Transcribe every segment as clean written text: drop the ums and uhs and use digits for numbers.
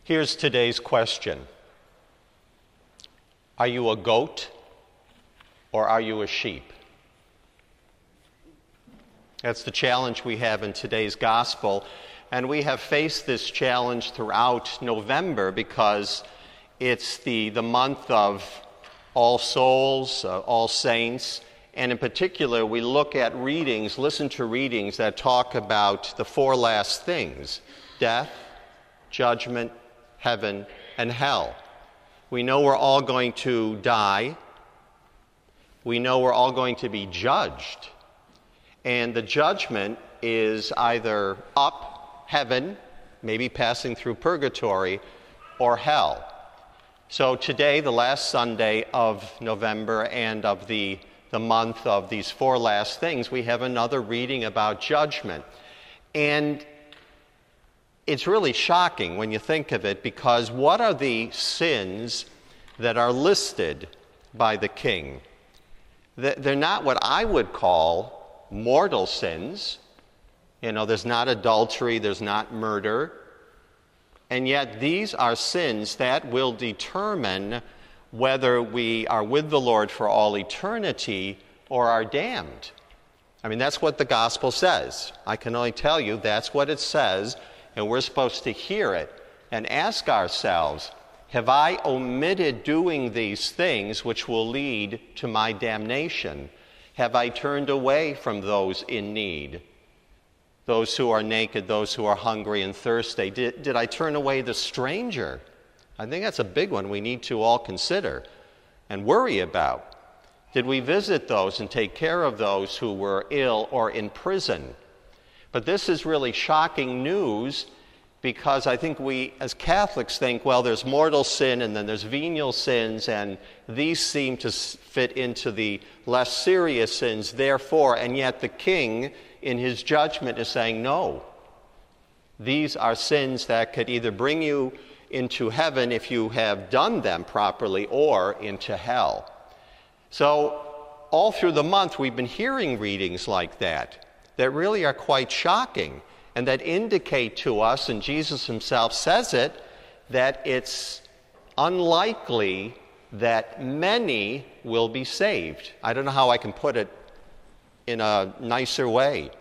Here's today's question. Are you a goat or are you a sheep? That's the challenge we have in today's gospel. And we have faced this challenge throughout November because it's the month of All Souls, All Saints. And in particular, we look at listen to readings that talk about the four last things: death, judgment, heaven, and hell. We know we're all going to die. We know we're all going to be judged. And the judgment is either up, heaven, maybe passing through purgatory, or hell. So today, the last Sunday of November and of the month of these four last things, we have another reading about judgment. And it's really shocking when you think of it, because what are the sins that are listed by the king? They're not what I would call mortal sins. You know, there's not adultery, there's not murder. And yet these are sins that will determine whether we are with the Lord for all eternity or are damned. I mean, that's what the gospel says. I can only tell you that's what it says, and we're supposed to hear it and ask ourselves, have I omitted doing these things which will lead to my damnation? Have I turned away from those in need? Those who are naked, those who are hungry and thirsty. Did I turn away the stranger? I think that's a big one we need to all consider and worry about. Did we visit those and take care of those who were ill or in prison? But this is really shocking news, because I think we as Catholics think, well, there's mortal sin and then there's venial sins, and these seem to fit into the less serious sins, therefore, and yet the king in his judgment is saying, no, these are sins that could either bring you into heaven if you have done them properly, or into hell. So all through the month we've been hearing readings like that really are quite shocking, and that indicate to us, and Jesus himself says it, that it's unlikely that many will be saved. I don't know how I can put it in a nicer way.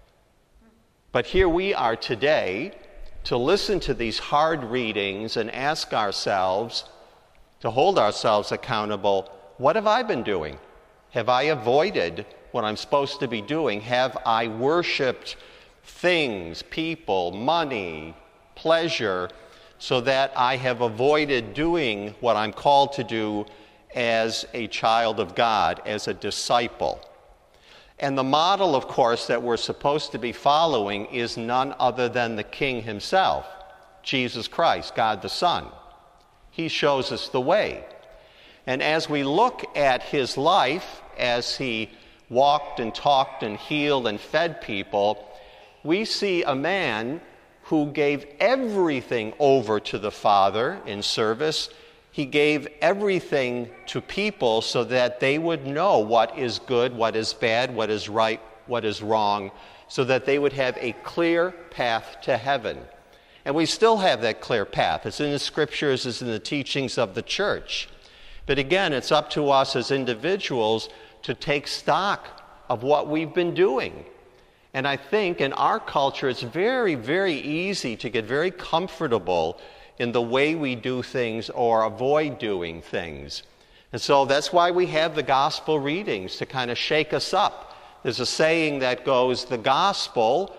But here we are today to listen to these hard readings and ask ourselves, to hold ourselves accountable, what have I been doing? Have I avoided what I'm supposed to be doing? Have I worshipped things, people, money, pleasure, so that I have avoided doing what I'm called to do as a child of God, as a disciple? And the model, of course, that we're supposed to be following is none other than the King himself, Jesus Christ, God the Son. He shows us the way. And as we look at his life, as he walked and talked and healed and fed people, we see a man who gave everything over to the Father in service. He gave everything to people so that they would know what is good, what is bad, what is right, what is wrong, so that they would have a clear path to heaven. And we still have that clear path. It's in the scriptures, it's in the teachings of the church. But again, it's up to us as individuals to take stock of what we've been doing. And I think in our culture, it's very, very easy to get very comfortable in the way we do things or avoid doing things. And so that's why we have the gospel readings, to kind of shake us up. There's a saying that goes, the gospel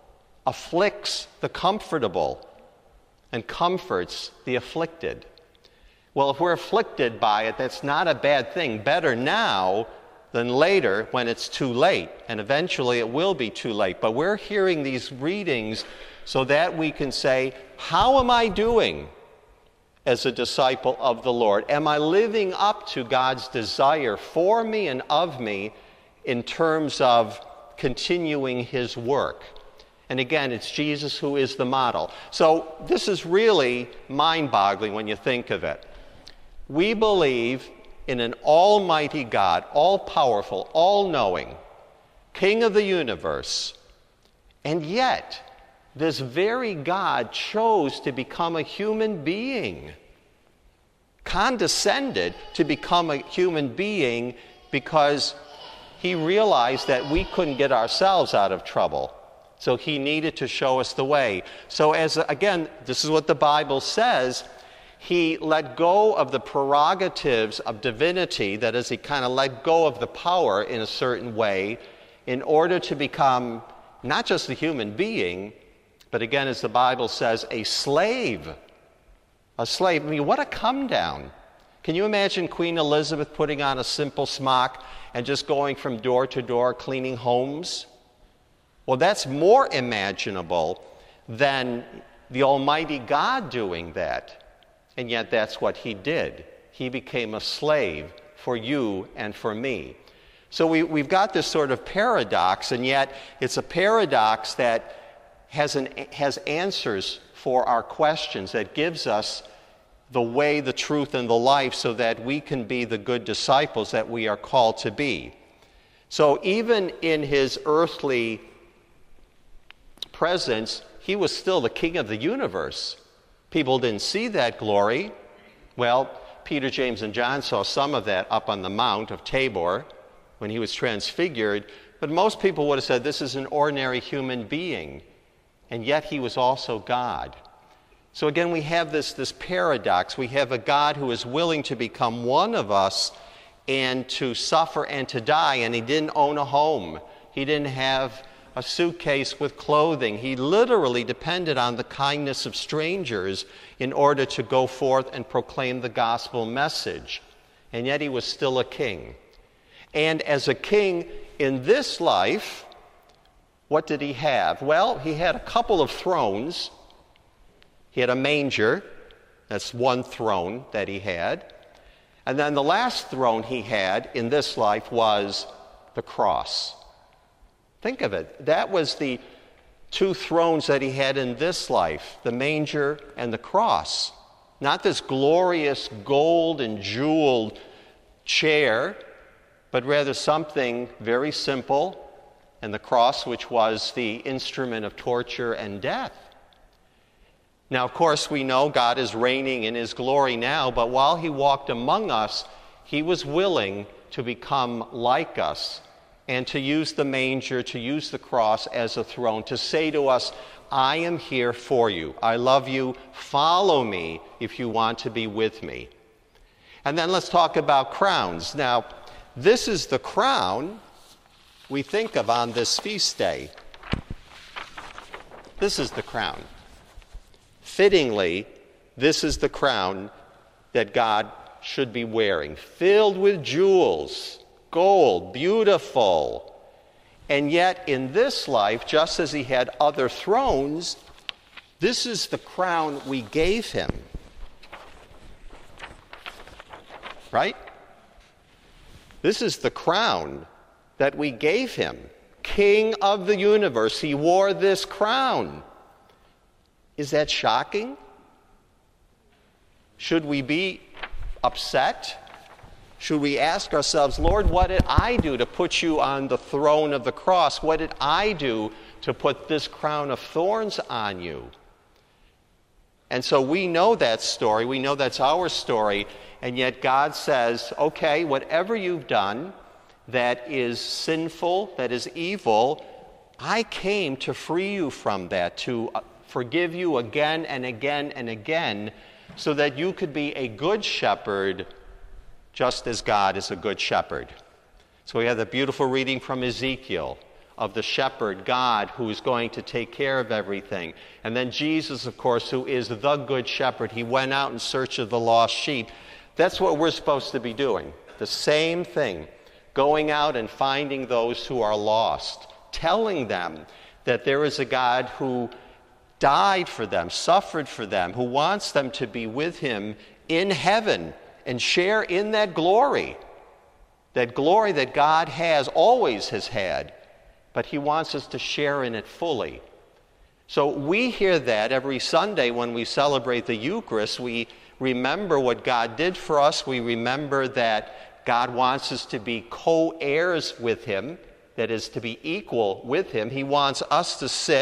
afflicts the comfortable and comforts the afflicted. Well, if we're afflicted by it, that's not a bad thing. Better now than later when it's too late. And eventually it will be too late. But we're hearing these readings so that we can say, how am I doing as a disciple of the Lord? Am I living up to God's desire for me and of me in terms of continuing his work? And again, it's Jesus who is the model. So this is really mind-boggling when you think of it. We believe in an almighty God, all-powerful, all-knowing, King of the universe, and yet this very God chose to become a human being, condescended to become a human being because he realized that we couldn't get ourselves out of trouble. So he needed to show us the way. So again, this is what the Bible says. He let go of the prerogatives of divinity, that is, he kind of let go of the power in a certain way in order to become not just a human being, but again, as the Bible says, a slave. A slave. I mean, what a come down. Can you imagine Queen Elizabeth putting on a simple smock and just going from door to door cleaning homes? Well, that's more imaginable than the Almighty God doing that. And yet that's what he did. He became a slave for you and for me. So we've got this sort of paradox, and yet it's a paradox that has answers for our questions, that gives us the way, the truth, and the life so that we can be the good disciples that we are called to be. So even in his earthly presence, he was still the king of the universe. People didn't see that glory. Well, Peter, James, and John saw some of that up on the Mount of Tabor when he was transfigured, but most people would have said this is an ordinary human being, and yet he was also God. So again, we have this paradox. We have a God who is willing to become one of us and to suffer and to die, and he didn't own a home. He didn't have a suitcase with clothing. He literally depended on the kindness of strangers in order to go forth and proclaim the gospel message. And yet he was still a king. And as a king in this life, what did he have? Well, he had a couple of thrones. He had a manger. That's one throne that he had. And then the last throne he had in this life was the cross. Think of it. That was the two thrones that he had in this life, the manger and the cross. Not this glorious gold and jeweled chair, but rather something very simple, and the cross, which was the instrument of torture and death. Now, of course, we know God is reigning in his glory now, but while he walked among us, he was willing to become like us and to use the manger, to use the cross as a throne, to say to us, I am here for you. I love you. Follow me if you want to be with me. And then let's talk about crowns. Now, this is the crown we think of on this feast day. This is the crown. Fittingly, this is the crown that God should be wearing, filled with jewels, gold, beautiful. And yet, in this life, just as he had other thrones, this is the crown we gave him. Right? This is the crown that we gave him. King of the universe. He wore this crown. Is that shocking? Should we be upset? Should we ask ourselves, Lord, what did I do to put you on the throne of the cross? What did I do to put this crown of thorns on you? And so we know that story. We know that's our story. And yet God says, okay, whatever you've done that is sinful, that is evil, I came to free you from that, to forgive you again and again and again, so that you could be a good shepherd, just as God is a good shepherd. So we have the beautiful reading from Ezekiel of the shepherd, God, who is going to take care of everything. And then Jesus, of course, who is the good shepherd. He went out in search of the lost sheep. That's what we're supposed to be doing. The same thing. Going out and finding those who are lost. Telling them that there is a God who died for them, suffered for them, who wants them to be with him in heaven and share in that glory that God always has had, but he wants us to share in it fully. So we hear that every Sunday when we celebrate the Eucharist. We remember what God did for us. We remember that God wants us to be co-heirs with him, that is, to be equal with him. He wants us to sit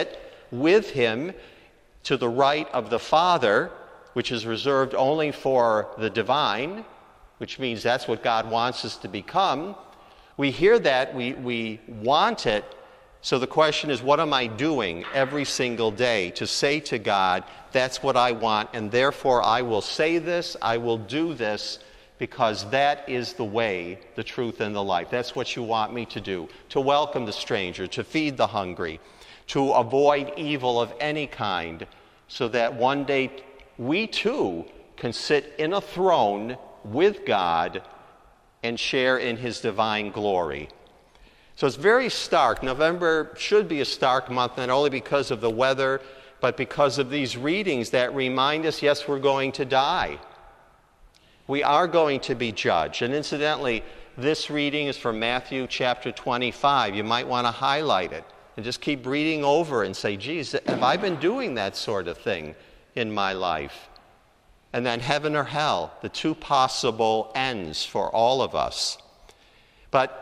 with him to the right of the Father, which is reserved only for the divine, which means that's what God wants us to become. We hear that, we want it. So the question is, what am I doing every single day to say to God, that's what I want, and therefore I will say this, I will do this, because that is the way, the truth, and the life. That's what you want me to do, to welcome the stranger, to feed the hungry, to avoid evil of any kind, so that one day we too can sit in a throne with God and share in his divine glory. So it's very stark. November should be a stark month, not only because of the weather, but because of these readings that remind us, yes, we're going to die. We are going to be judged. And incidentally, this reading is from Matthew chapter 25. You might want to highlight it and just keep reading over and say, geez, have I been doing that sort of thing in my life? And then heaven or hell, the two possible ends for all of us. But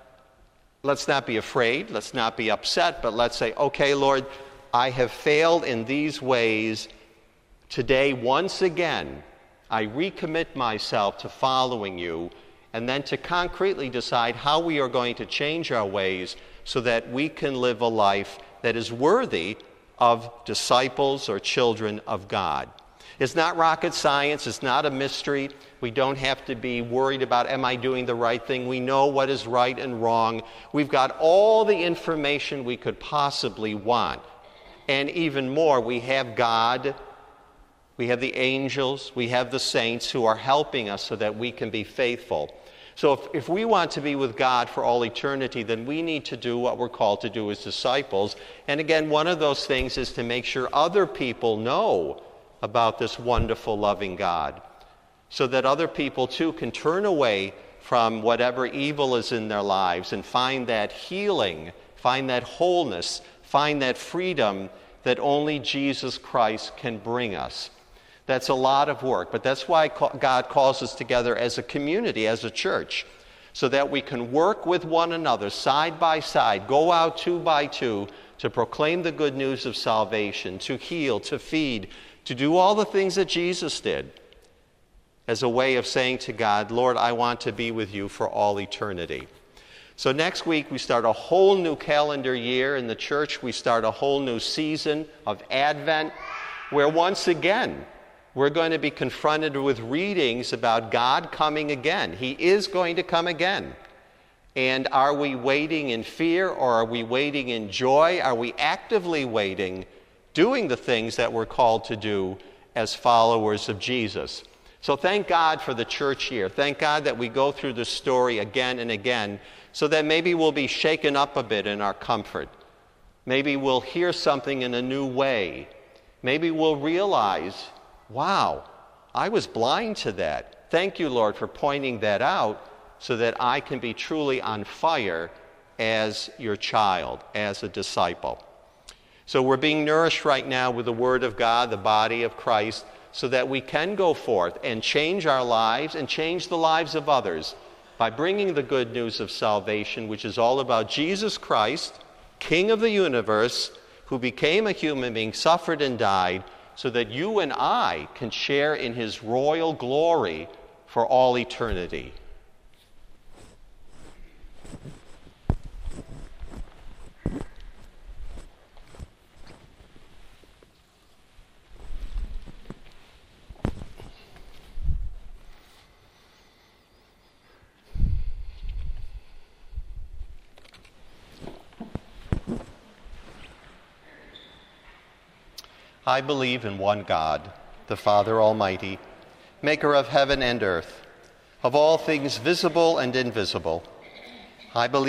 let's not be afraid, let's not be upset, but let's say, okay, Lord, I have failed in these ways. Today, once again, I recommit myself to following you, and then to concretely decide how we are going to change our ways so that we can live a life that is worthy of disciples or children of God. It's not rocket science. It's not a mystery. We don't have to be worried about, am I doing the right thing? We know what is right and wrong. We've got all the information we could possibly want. And even more, we have God, we have the angels, we have the saints who are helping us so that we can be faithful. So if we want to be with God for all eternity, then we need to do what we're called to do as disciples. And again, one of those things is to make sure other people know about this wonderful, loving God, so that other people too can turn away from whatever evil is in their lives and find that healing, find that wholeness, find that freedom that only Jesus Christ can bring us. That's a lot of work, but that's why God calls us together as a community, as a church, so that we can work with one another side by side, go out two by two to proclaim the good news of salvation, to heal, to feed, to do all the things that Jesus did as a way of saying to God, Lord, I want to be with you for all eternity. So next week we start a whole new calendar year in the church. We start a whole new season of Advent, where once again we're going to be confronted with readings about God coming again. He is going to come again. And are we waiting in fear, or are we waiting in joy? Are we actively waiting, doing the things that we're called to do as followers of Jesus? So thank God for the church year. Thank God that we go through this story again and again, so that maybe we'll be shaken up a bit in our comfort. Maybe we'll hear something in a new way. Maybe we'll realize, wow, I was blind to that. Thank you, Lord, for pointing that out so that I can be truly on fire as your child, as a disciple. So we're being nourished right now with the Word of God, the body of Christ, so that we can go forth and change our lives and change the lives of others by bringing the good news of salvation, which is all about Jesus Christ, King of the universe, who became a human being, suffered and died, so that you and I can share in his royal glory for all eternity. I believe in one God, the Father Almighty, maker of heaven and earth, of all things visible and invisible. I believe